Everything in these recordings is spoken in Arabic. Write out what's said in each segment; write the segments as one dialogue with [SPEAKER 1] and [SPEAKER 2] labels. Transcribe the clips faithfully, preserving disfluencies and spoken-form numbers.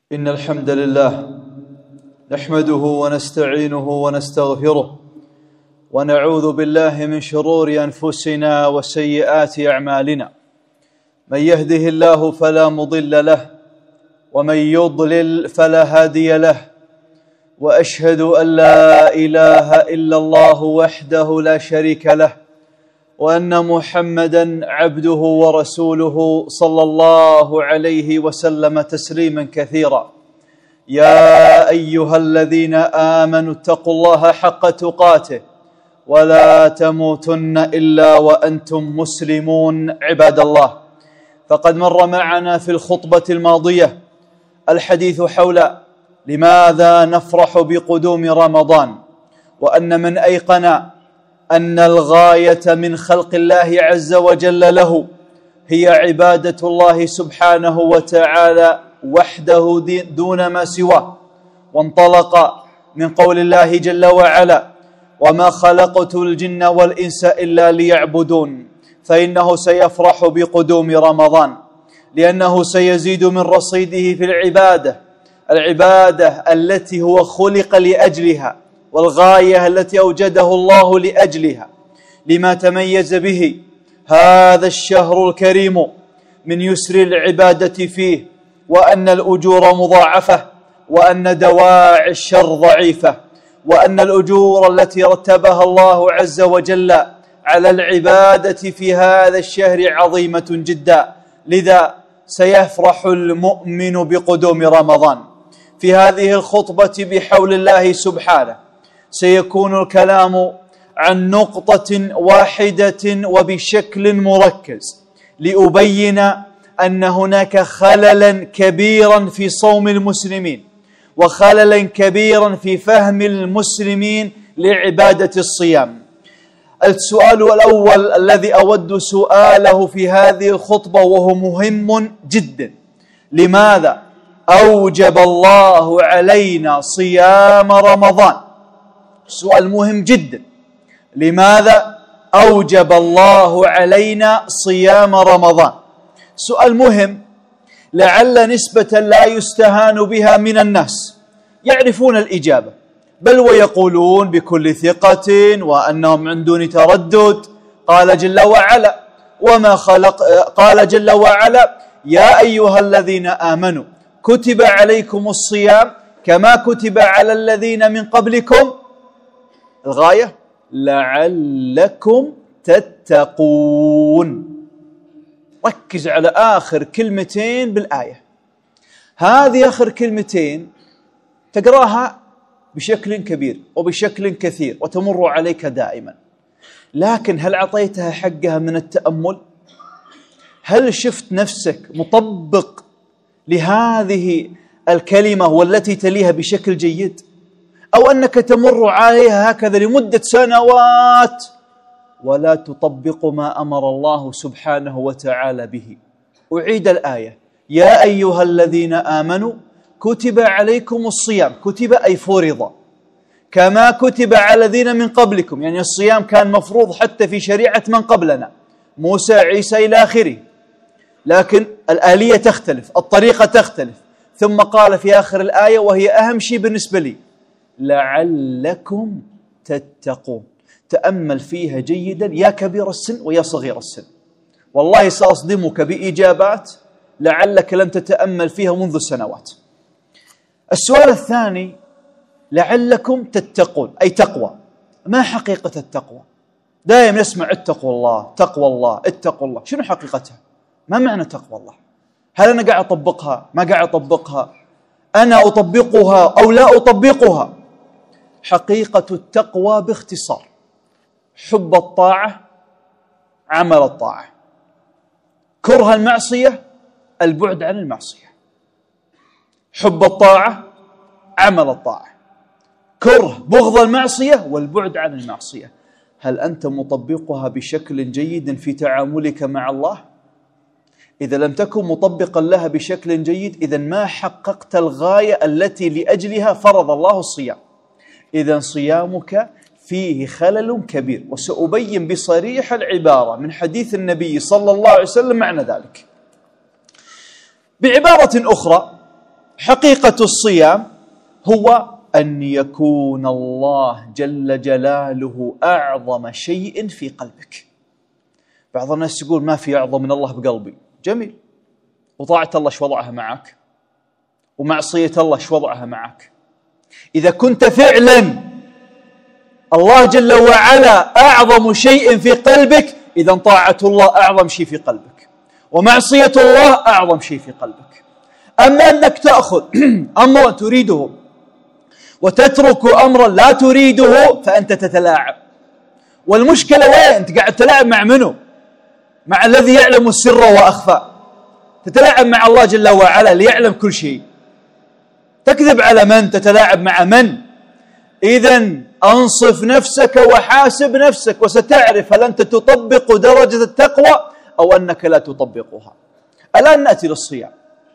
[SPEAKER 1] إن الحمد لله نحمده ونستعينه ونستغفره ونعوذ بالله من شرور أنفسنا وسيئات أعمالنا. من يهده الله فلا مضل له ومن يضلل فلا هادي له، وأشهد أن لا إله إلا الله وحده لا شريك له، وأن محمدًا عبده ورسوله صلى الله عليه وسلم تسليمًا كثيرا. يا أيها الذين آمنوا اتقوا الله حق تقاته ولا تموتن إلا وأنتم مسلمون. عباد الله، فقد مر معنا في الخطبة الماضية الحديث حول لماذا نفرح بقدوم رمضان، وأن من أيقن أن الغاية من خلق الله عز وجل له هي عبادة الله سبحانه وتعالى وحده دون ما سواه، وانطلق من قول الله جل وعلا: وما خلقت الجن والإنس إلا ليعبدون، فإنه سيفرح بقدوم رمضان لأنه سيزيد من رصيده في العبادة العبادة التي هو خلق لأجلها، والغاية التي أوجده الله لأجلها، لما تميز به هذا الشهر الكريم من يسر العبادة فيه، وأن الأجور مضاعفة، وأن دواعي الشر ضعيفة، وأن الأجور التي رتبها الله عز وجل على العبادة في هذا الشهر عظيمة جدا. لذا سيفرح المؤمن بقدوم رمضان. في هذه الخطبة بحول الله سبحانه سيكون الكلام عن نقطة واحدة وبشكل مركز، لأبين أن هناك خللا كبيرا في صوم المسلمين، وخللا كبيرا في فهم المسلمين لعبادة الصيام. السؤال الأول الذي أود سؤاله في هذه الخطبة وهو مهم جدا: لماذا أوجب الله علينا صيام رمضان؟ سؤال مهم جدا. لماذا أوجب الله علينا صيام رمضان؟ سؤال مهم، لعل نسبة لا يستهان بها من الناس يعرفون الإجابة، بل ويقولون بكل ثقة وأنهم من دون تردد. قال جل وعلا: وما خلق قال جل وعلا: يا أيها الذين آمنوا كتب عليكم الصيام كما كتب على الذين من قبلكم. الغاية: لعلكم تتقون. ركز على آخر كلمتين بالآية. هذه آخر كلمتين تقراها بشكل كبير وبشكل كثير وتمر عليك دائما، لكن هل أعطيتها حقها من التأمل؟ هل شفت نفسك مطبق لهذه الكلمة والتي تليها بشكل جيد، أو أنك تمر عليها هكذا لمدة سنوات ولا تطبق ما أمر الله سبحانه وتعالى به؟ أعيد الآية: يا أيها الذين آمنوا كتب عليكم الصيام، كتب أي فرض، كما كتب على الذين من قبلكم، يعني الصيام كان مفروض حتى في شريعة من قبلنا، موسى، عيسى إلى آخره، لكن الآلية تختلف، الطريقة تختلف. ثم قال في آخر الآية وهي أهم شيء بالنسبة لي: لعلكم تتقون. تأمل فيها جيدا يا كبير السن ويا صغير السن، والله سأصدمك بإجابات لعلك لم تتأمل فيها منذ سنوات. السؤال الثاني: لعلكم تتقون، أي تقوى. ما حقيقة التقوى؟ دائما نسمع اتقوا الله، تقوى الله، اتقوا الله. شنو حقيقتها؟ ما معنى تقوى الله؟ هل أنا قاعد أطبقها؟ ما قاعد أطبقها؟ أنا أطبقها أو لا أطبقها؟ حقيقة التقوى باختصار: حب الطاعة، عمل الطاعة، كره المعصية، البعد عن المعصية. حب الطاعة، عمل الطاعة، كره بغض المعصية، والبعد عن المعصية. هل أنت مطبقها بشكل جيد في تعاملك مع الله؟ إذا لم تكن مطبقا لها بشكل جيد، إذن ما حققت الغاية التي لأجلها فرض الله الصيام. إذن صيامك فيه خلل كبير، وسأبين بصريح العبارة من حديث النبي صلى الله عليه وسلم معنى ذلك. بعبارة أخرى، حقيقة الصيام هو أن يكون الله جل جلاله أعظم شيء في قلبك. بعض الناس يقول ما في أعظم من الله بقلبي. جميل، وطاعة الله شو وضعها معك؟ ومعصية الله شو وضعها معك؟ إذا كنت فعلا الله جل وعلا أعظم شيء في قلبك، إذا طاعة الله أعظم شيء في قلبك، ومعصية الله أعظم شيء في قلبك. أما أنك تأخذ أمرا تريده وتترك أمرا لا تريده فأنت تتلاعب. والمشكلة وين؟ أنت قاعد تتلاعب مع منه؟ مع الذي يعلم السر وأخفى. تتلاعب مع الله جل وعلا اللي يعلم كل شيء. تكذب على من؟ تتلاعب مع من؟ إذن أنصف نفسك وحاسب نفسك، وستعرف هل أنت تطبق درجة التقوى أو أنك لا تطبقها. الآن نأتي للصيام.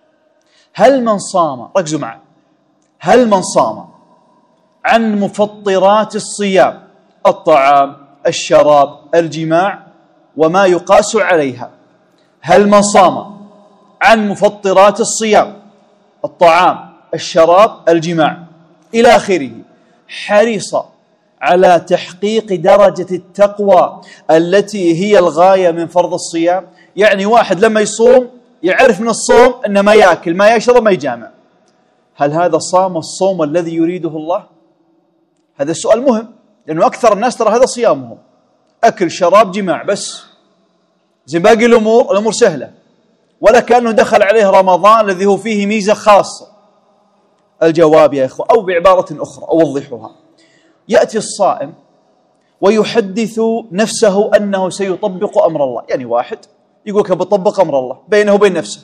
[SPEAKER 1] هل من صام، ركزوا معي، هل من صام عن مفطرات الصيام الطعام، الشراب، الجماع وما يقاس عليها، هل من صام عن مفطرات الصيام الطعام، الشراب، الجماع إلى آخره حرص على تحقيق درجة التقوى التي هي الغاية من فرض الصيام؟ يعني واحد لما يصوم يعرف من الصوم أنه ما يأكل ما يشرب ما يجامع، هل هذا صام الصوم الذي يريده الله؟ هذا السؤال مهم، لأنه أكثر الناس ترى هذا صيامهم أكل شراب جماع بس، زي باقي الأمور الأمور سهلة، ولا كأنه دخل عليه رمضان الذي هو فيه ميزة خاصة. الجواب يا إخوة، أو بعبارة أخرى أوضحها، يأتي الصائم ويحدث نفسه أنه سيطبق أمر الله. يعني واحد يقول لك بطبق أمر الله بينه وبين نفسه،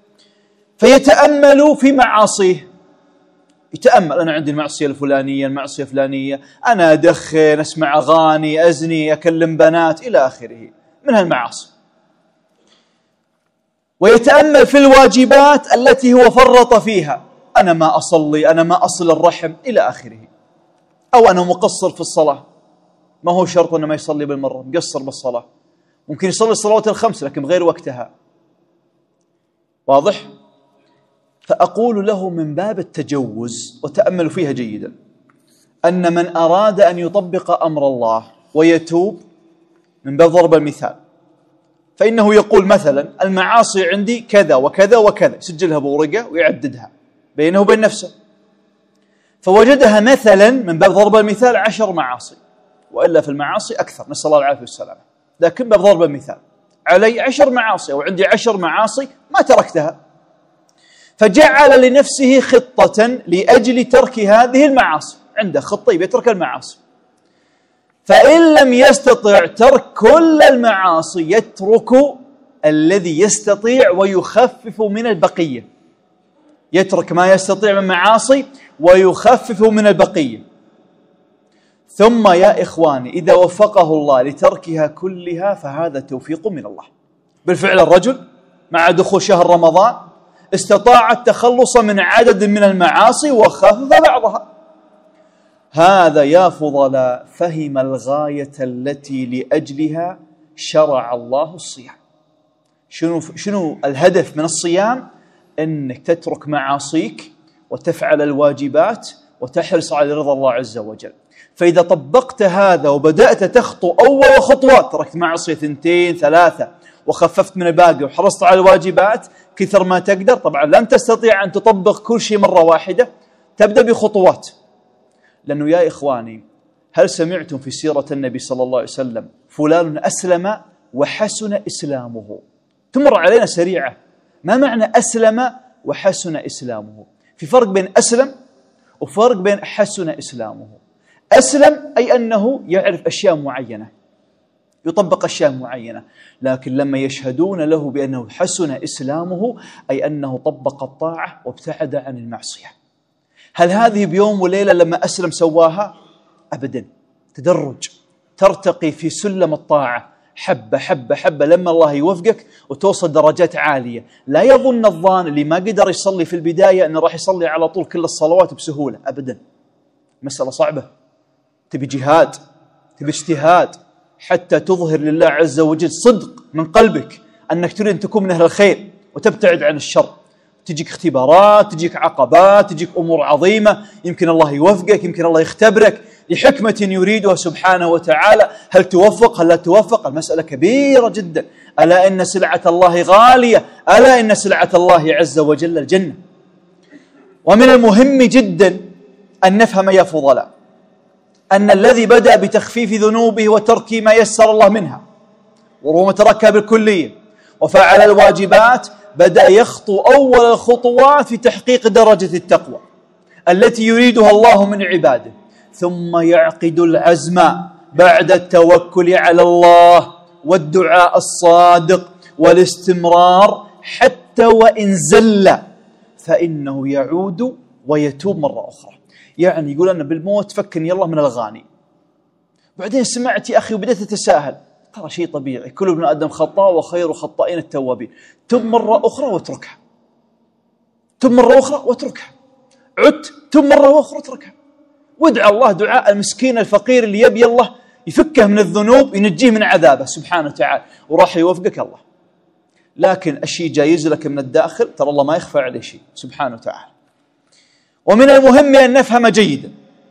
[SPEAKER 1] فيتأمل في معاصيه، يتأمل أنا عندي المعصية الفلانية المعصية الفلانية، أنا أدخن، أسمع أغاني، أزني، أكلم بنات إلى آخره من هالمعاصي. ويتأمل في الواجبات التي هو فرط فيها، أنا ما أصلي، أنا ما أصل الرحم إلى آخره، أو أنا مقصر في الصلاة. ما هو شرط أنه ما يصلي بالمرة، مقصر بالصلاة، ممكن يصلي الصلوات الخمس لكن بغير وقتها. واضح؟ فأقول له من باب التجوز، وتأملوا فيها جيدا، أن من أراد أن يطبق أمر الله ويتوب من باب ضرب المثال، فإنه يقول مثلا المعاصي عندي كذا وكذا وكذا، يسجلها بورقة ويعددها بينه وبين نفسه، فوجدها مثلا من باب ضرب المثال عشر معاصي، وإلا في المعاصي أكثر، نسأل الله العافية والسلامة، لكن باب ضرب المثال علي عشر معاصي وعندي عشر معاصي ما تركتها، فجعل لنفسه خطة لأجل ترك هذه المعاصي، عنده خطة يترك المعاصي، فإن لم يستطع ترك كل المعاصي يترك الذي يستطيع ويخفف من البقية، يترك ما يستطيع من معاصي ويخفف من البقية. ثم يا إخواني إذا وفقه الله لتركها كلها فهذا توفيق من الله. بالفعل الرجل مع دخول شهر رمضان استطاع التخلص من عدد من المعاصي وخفف بعضها. هذا يا فضلاء فهم الغاية التي لأجلها شرع الله الصيام. شنو شنو الهدف من الصيام؟ أنك تترك معاصيك وتفعل الواجبات وتحرص على رضا الله عز وجل. فإذا طبقت هذا وبدأت تخطو أول خطوات، تركت معصية اثنتين ثلاثة وخففت من الباقي وحرصت على الواجبات كثر ما تقدر، طبعا لن تستطيع أن تطبق كل شيء مرة واحدة، تبدأ بخطوات. لأنه يا إخواني هل سمعتم في سيرة النبي صلى الله عليه وسلم فلان أسلم وحسن إسلامه؟ تمر علينا سريعة. ما معنى أسلم وحسن إسلامه؟ في فرق بين أسلم وفرق بين حسن إسلامه. أسلم أي أنه يعرف أشياء معينة، يطبق أشياء معينة، لكن لما يشهدون له بأنه حسن إسلامه أي أنه طبق الطاعة وابتعد عن المعصية. هل هذه بيوم وليلة لما أسلم سواها؟ أبدا، تدرج، ترتقي في سلم الطاعة حبة حبة حبة لما الله يوفقك وتوصل درجات عالية. لا يظن الظان اللي ما قدر يصلي في البداية أنه راح يصلي على طول كل الصلوات بسهولة، أبدا، مسألة صعبة، تبي جهاد، تبي اجتهاد حتى تظهر لله عز وجل صدق من قلبك أنك تريد أن تكون من أهل الخير وتبتعد عن الشر. تجيك اختبارات، تجيك عقبات، تجيك أمور عظيمة، يمكن الله يوفقك، يمكن الله يختبرك لحكمة يريدها سبحانه وتعالى. هل توفق؟ هل لا توفق؟ المسألة كبيرة جدا. ألا إن سلعة الله غالية، ألا إن سلعة الله عز وجل الجنة. ومن المهم جدا أن نفهم يا فضلاء أن الذي بدأ بتخفيف ذنوبه وترك ما يسر الله منها ورغم تركها بالكلية وفعل الواجبات بدأ يخطو أول الخطوات في تحقيق درجة التقوى التي يريدها الله من عباده، ثم يعقد العزم بعد التوكل على الله والدعاء الصادق والاستمرار حتى وإن زل فإنه يعود ويتوب مرة أخرى. يعني يقول أنا بالموت فكني الله من الأغاني، بعدين سمعت يا أخي وبدأت أتساهل، ترى شيء طبيعي، كل ابن آدم خطاء وخير خطائين التوابين. تب مرة أخرى واتركها، تب مرة أخرى واتركها، عدت تب مرة أخرى واتركها، وادعى الله دعاء المسكين الفقير اللي يبي الله يفكه من الذنوب ينجيه من عذابه سبحانه وتعالى، وراح يوفقك الله. لكن الشيء جايز لك من الداخل، ترى الله ما يخفى عليه شيء سبحانه وتعالى. ومن المهم أن نفهم جيدا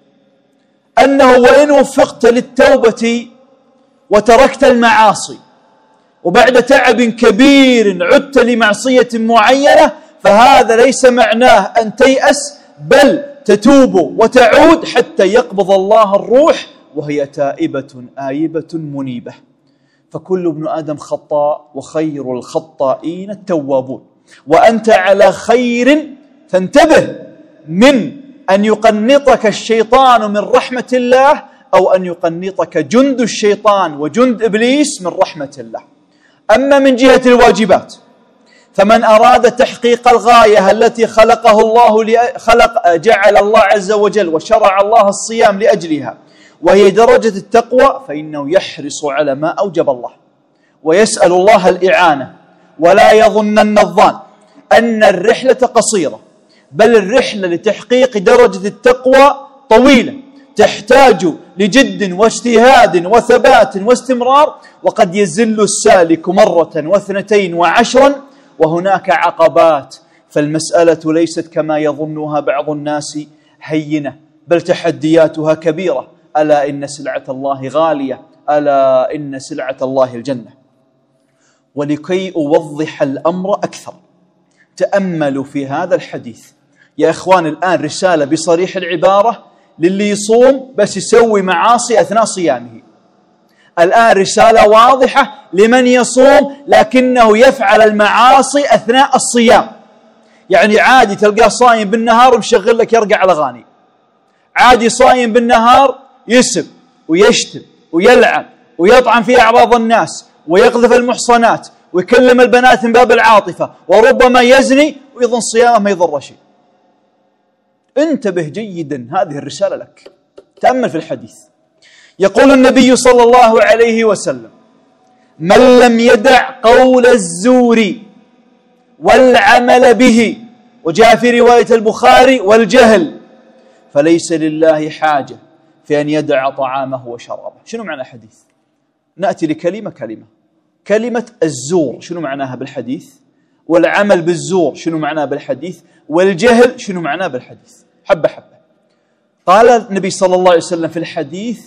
[SPEAKER 1] أنه وإن وفقت للتوبة وتركت المعاصي وبعد تعب كبير عدت لمعصية معينة، فهذا ليس معناه أن تيأس، بل تتوب وتعود حتى يقبض الله الروح وهي تائبة آيبة منيبة. فكل ابن آدم خطاء وخير الخطائين التوابون، وأنت على خير، فانتبه من أن يقنطك الشيطان من رحمة الله أو أن يقنطك جند الشيطان وجند إبليس من رحمة الله. أما من جهة الواجبات فمن أراد تحقيق الغاية التي خلقه الله خلق جعل الله عز وجل وشرع الله الصيام لأجلها وهي درجة التقوى، فإنه يحرص على ما أوجب الله ويسأل الله الإعانة، ولا يظنن الظان أن الرحلة قصيرة، بل الرحلة لتحقيق درجة التقوى طويلة تحتاج لجد واجتهاد وثبات واستمرار، وقد يزل السالك مرة واثنتين وعشرا وهناك عقبات. فالمسألة ليست كما يظنها بعض الناس هينة، بل تحدياتها كبيرة. ألا إن سلعة الله غالية، ألا إن سلعة الله الجنة. ولكي أوضح الأمر أكثر تأملوا في هذا الحديث يا إخوان. الآن رسالة بصريح العبارة للي يصوم بس يسوي معاصي أثناء صيامه. الآن رسالة واضحة لمن يصوم لكنه يفعل المعاصي أثناء الصيام. يعني عادي تلقاه صايم بالنهار ومشغل لك يرقع الأغاني، عادي صايم بالنهار يسب ويشتم ويلعن ويطعن في أعراض الناس ويقذف المحصنات ويكلم البنات من باب العاطفة وربما يزني ويظن صيامه ما يضر شيء. انتبه جيدا، هذه الرسالة لك. تأمل في الحديث. يقول النبي صلى الله عليه وسلم: من لم يدع قول الزور والعمل به، وجاء في رواية البخاري والجهل، فليس لله حاجة في أن يدع طعامه وشرابه. شنو معنى الحديث؟ نأتي لكلمة كلمة. كلمة الزور شنو معناها بالحديث؟ والعمل بالزور شنو معناه بالحديث؟ والجهل شنو معناه بالحديث؟ حبة حبة. قال النبي صلى الله عليه وسلم في الحديث: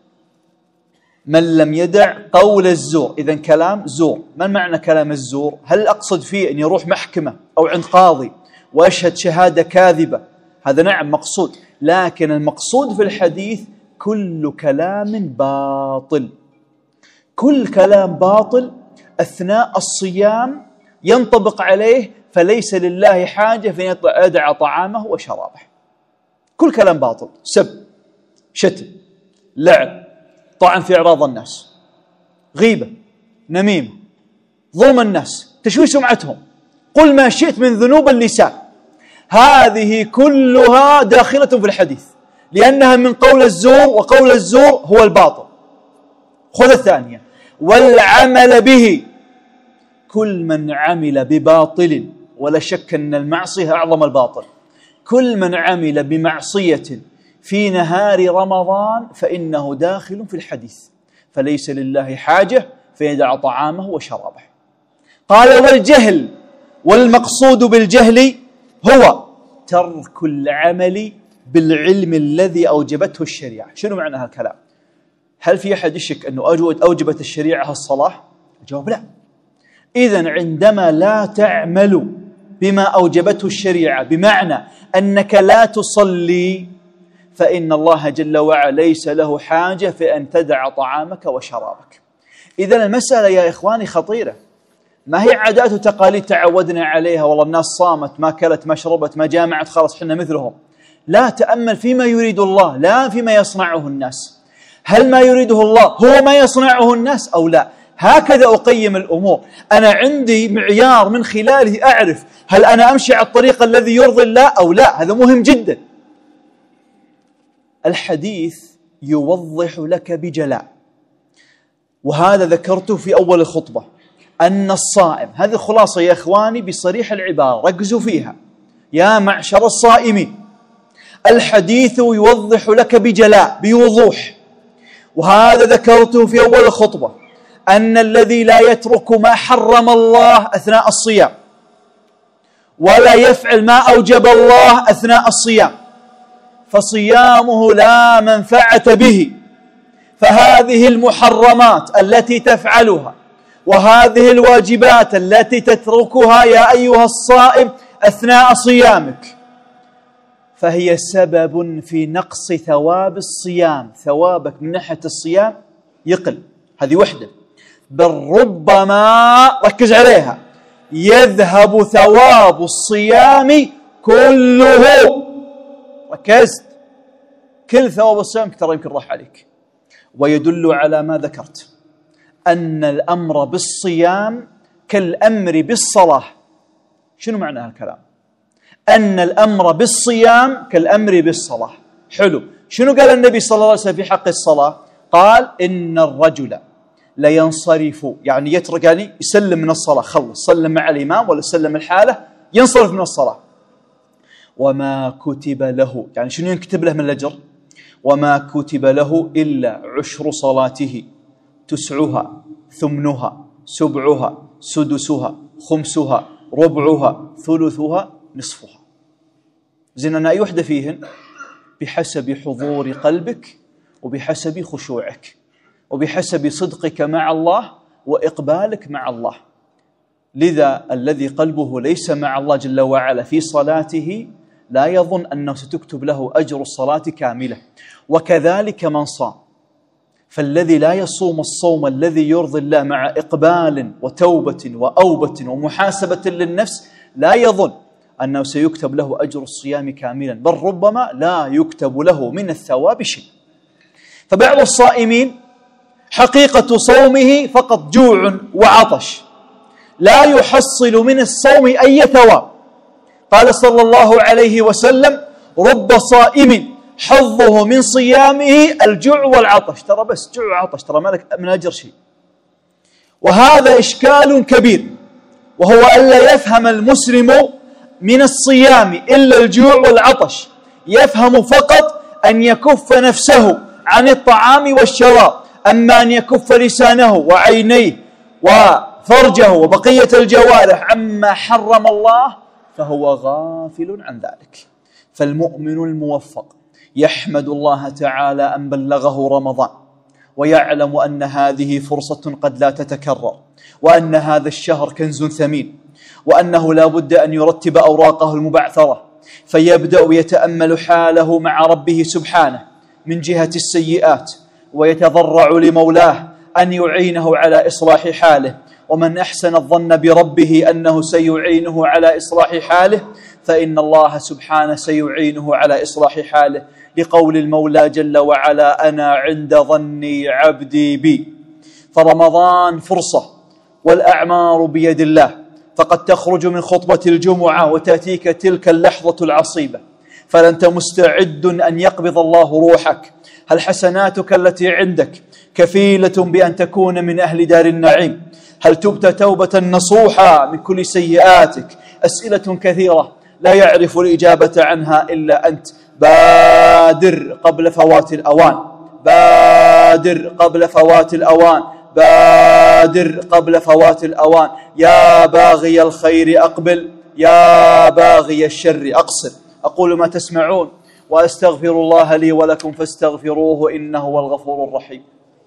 [SPEAKER 1] من لم يدع قول الزور. إذن كلام زور. ما معنى كلام الزور؟ هل أقصد فيه أن يروح محكمة أو عند قاضي وأشهد شهادة كاذبة؟ هذا نعم مقصود، لكن المقصود في الحديث كل كلام باطل. كل كلام باطل أثناء الصيام ينطبق عليه فليس لله حاجة في يدع طعامه وشرابه. كل كلام باطل، سب، شتم، لعن، طعن في أعراض الناس، غيبة، نميمة، ظلم الناس، تشويه سمعتهم، قل ما شئت من ذنوب اللسان، هذه كلها داخلة في الحديث لأنها من قول الزور، وقول الزور هو الباطل. خذ الثانية: والعمل به. كل من عمل بباطل، ولا شك أن المعصية أعظم الباطل، كل من عمل بمعصية في نهار رمضان فإنه داخل في الحديث، فليس لله حاجة فيدع طعامه وشرابه. قال: والجهل. والمقصود بالجهل هو ترك العمل بالعلم الذي أوجبته الشريعة. شنو معنى هالكلام؟ هل في أحد يشك أنه أوجبت الشريعة الصلاة؟ الجواب لا. إذن عندما لا تعمل بما أوجبته الشريعة بمعنى أنك لا تصلي، فإن الله جل وعلا ليس له حاجة في أن تدع طعامك وشرابك. إذن المسألة يا إخواني خطيرة، ما هي عادات وتقاليد تعودنا عليها، والله الناس صامت ما كلت ما شربت ما جامعت خلاص حنا مثلهم. لا، تأمل فيما يريد الله لا فيما يصنعه الناس. هل ما يريده الله هو ما يصنعه الناس أو لا؟ هكذا أقيم الأمور. أنا عندي معيار من خلاله أعرف هل أنا أمشي على الطريق الذي يرضي الله أو لا. هذا مهم جدا. الحديث يوضح لك بجلاء، وهذا ذكرته في أول الخطبة، أن الصائم، هذه خلاصة يا إخواني بصريح العبارة ركزوا فيها يا معشر الصائمين. الحديث يوضح لك بجلاء بوضوح، وهذا ذكرته في أول الخطبة، أن الذي لا يترك ما حرم الله أثناء الصيام ولا يفعل ما أوجب الله أثناء الصيام فصيامه لا منفعة به. فهذه المحرمات التي تفعلها وهذه الواجبات التي تتركها يا أيها الصائم أثناء صيامك فهي سبب في نقص ثواب الصيام. ثوابك من ناحية الصيام يقل، هذه وحدة. بل ربما، ركز عليها، يذهب ثواب الصيام كله. ركزت؟ كل ثواب الصيام ترى يمكن راح عليك. ويدل على ما ذكرت أن الأمر بالصيام كالأمر بالصلاة. شنو معنى هالكلام؟ أن الأمر بالصيام كالأمر بالصلاة. حلو. شنو قال النبي صلى الله عليه وسلم في حق الصلاة؟ قال إن الرجل لينصرف، يعني يترك، يعني يسلم من الصلاة، خلص سلم مع الإمام ولا سلم الحالة، ينصرف من الصلاة. وما كتب له، يعني شنو ينكتب له من الأجر؟ وما كتب له إلا عشر صلاته، تسعها، ثمنها، سبعها، سدسها، خمسها، ربعها، ثلثها، نصفها. زين أنا أي وحدة فيهن بحسب حضور قلبك وبحسب خشوعك وبحسب صدقك مع الله وإقبالك مع الله. لذا الذي قلبه ليس مع الله جل وعلا في صلاته لا يظن أنه ستكتب له أجر الصلاة كاملة. وكذلك من صام، فالذي لا يصوم الصوم الذي يرضي الله مع إقبال وتوبة وأوبة ومحاسبة للنفس لا يظن أنه سيكتب له أجر الصيام كاملا، بل ربما لا يكتب له من الثواب شيء. فبعض الصائمين حقيقة صومه فقط جوع وعطش، لا يحصل من الصوم أي ثواب. قال صلى الله عليه وسلم: رب صائم حظه من صيامه الجوع والعطش. ترى بس جوع وعطش، ترى مالك من أجر شيء. وهذا إشكال كبير، وهو ألا يفهم المسلم من الصيام إلا الجوع والعطش، يفهم فقط أن يكف نفسه عن الطعام والشراب، أما أن يكف لسانه وعينيه وفرجه وبقية الجوارح عما حرم الله فهو غافل عن ذلك. فالمؤمن الموفق يحمد الله تعالى أن بلغه رمضان، ويعلم أن هذه فرصة قد لا تتكرر، وأن هذا الشهر كنز ثمين، وأنه لا بد أن يرتب أوراقه المبعثرة، فيبدأ يتأمل حاله مع ربه سبحانه من جهة السيئات، ويتضرع لمولاه أن يعينه على إصلاح حاله. ومن أحسن الظن بربه أنه سيعينه على إصلاح حاله فإن الله سبحانه سيعينه على إصلاح حاله، لقول المولى جل وعلا: أنا عند ظني عبدي بي. فرمضان فرصة، والأعمار بيد الله، فقد تخرج من خطبة الجمعة وتأتيك تلك اللحظة العصيبة، فلنت مستعد أن يقبض الله روحك. هل حسناتك التي عندك كفيلة بأن تكون من أهل دار النعيم؟ هل تبت توبة نصوحة من كل سيئاتك؟ أسئلة كثيرة لا يعرف الإجابة عنها إلا أنت. بادر قبل فوات الأوان، بادر قبل فوات الأوان، بادر قبل فوات الأوان. يا باغي الخير أقبل، يا باغي الشر أقصر. أقول ما تسمعون وأستغفر الله لي ولكم فاستغفروه إنه هو الغفور الرحيم.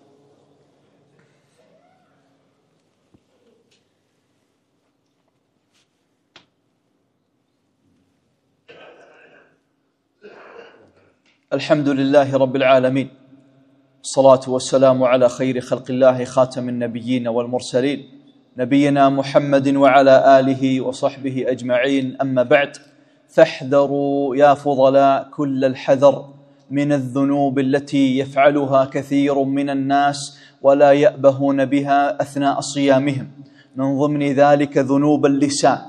[SPEAKER 1] الحمد لله رب العالمين، الصلاة والسلام على خير خلق الله خاتم النبيين والمرسلين، نبينا محمد وعلى آله وصحبه أجمعين. أما بعد، فاحذروا يا فضلاء كل الحذر من الذنوب التي يفعلها كثير من الناس ولا يأبهون بها أثناء صيامهم. من ضمن ذلك ذنوب اللسان،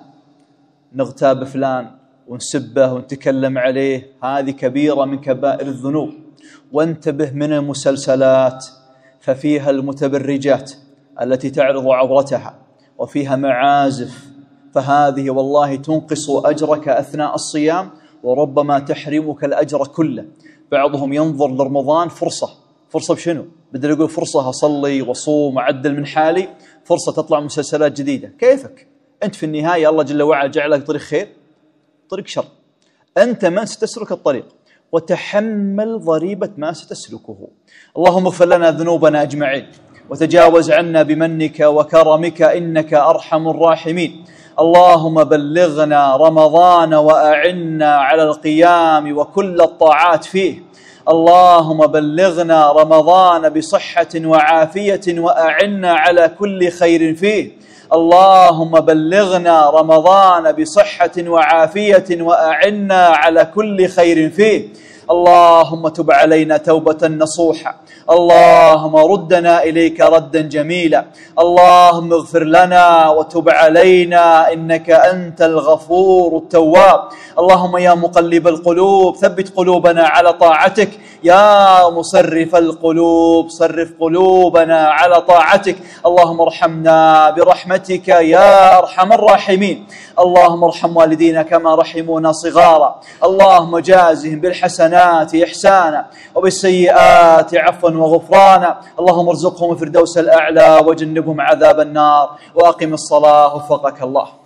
[SPEAKER 1] نغتاب فلان ونسبه ونتكلم عليه، هذه كبيرة من كبائر الذنوب. وانتبه من المسلسلات، ففيها المتبرجات التي تعرض عورتها، وفيها معازف، فهذه والله تنقص أجرك أثناء الصيام وربما تحرمك الأجر كله. بعضهم ينظر لرمضان فرصة، فرصة بشنو؟ بدل يقول فرصة أصلي وصوم وعدل من حالي، فرصة تطلع مسلسلات جديدة. كيفك؟ أنت في النهاية الله جل وعلا جعلك طريق خير، طريق شر، أنت من ستسلك الطريق وتحمل ضريبة ما ستسلكه. اللهم اغفر لنا ذنوبنا أجمعين وتجاوز عنا بمنك وكرمك إنك أرحم الراحمين. اللهم بلغنا رمضان وأعنا على القيام وكل الطاعات فيه. اللهم بلغنا رمضان بصحة وعافية وأعنا على كل خير فيه. اللهم بلغنا رمضان بصحة وعافية وأعنا على كل خير فيه. اللهم تب علينا توبة نصوحة. اللهم ردنا إليك ردا جميلا. اللهم اغفر لنا وتب علينا إنك أنت الغفور التواب. اللهم يا مقلب القلوب ثبت قلوبنا على طاعتك. يا مصرف القلوب صرف قلوبنا على طاعتك. اللهم ارحمنا برحمتك يا أرحم الراحمين. اللهم ارحم والدينا كما رحمونا صغارا. اللهم جازهم بالحسنات إحسانا وبالسيئات عفوا وغفرانا. اللهم ارزقهم الفردوس الأعلى وجنبهم عذاب النار. وأقم الصلاة وفقك الله.